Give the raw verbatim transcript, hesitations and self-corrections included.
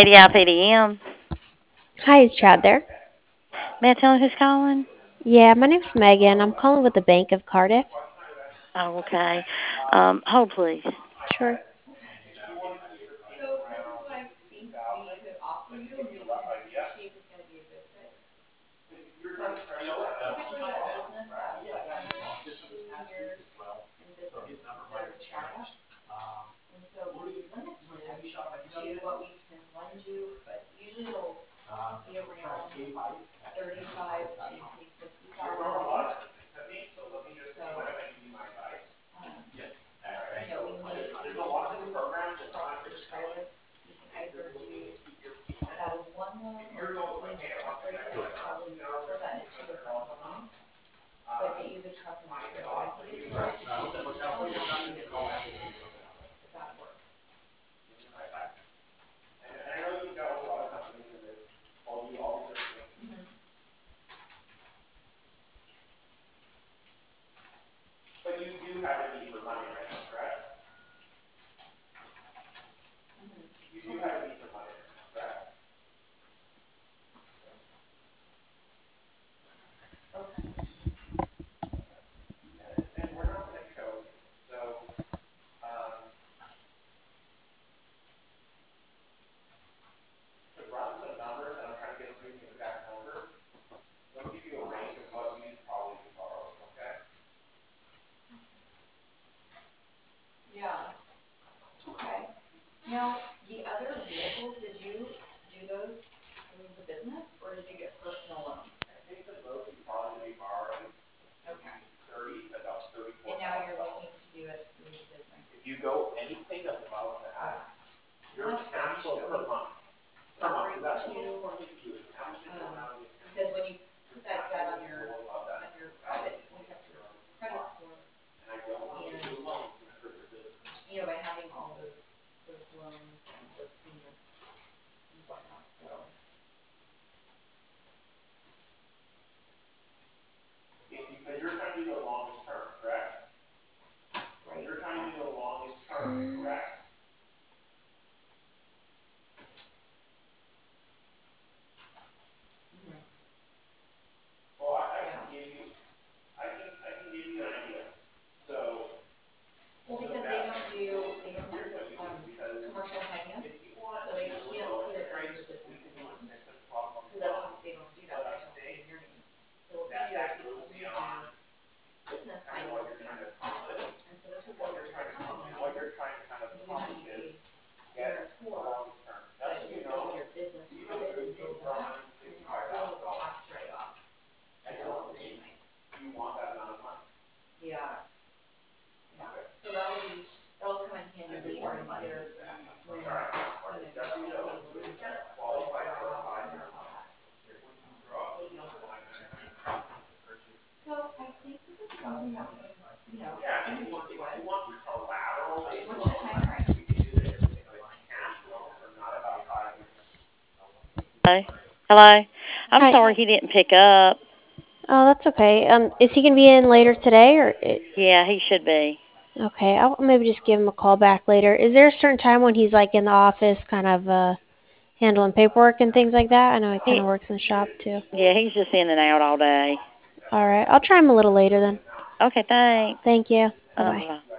A D F A D M. Hi, is Chad there? May I tell him who's calling? Yeah, my name's Megan. I'm calling with the Bank of Cardiff. Oh, okay. Um, hold please. Sure. Hello? Hello? I'm Hi. sorry he didn't pick up. Oh, that's okay. Um, is he gonna be in later today, or Yeah, he should be. okay? I'll maybe just give him a call back later. Is there a certain time when he's like in the office, kind of uh handling paperwork and things like that? I know he kind He, of works in the shop too. yeah, he's just in and out all day. All right, I'll try him a little later then. Okay, thanks. Thank you. Bye Uh, bye. bye-bye.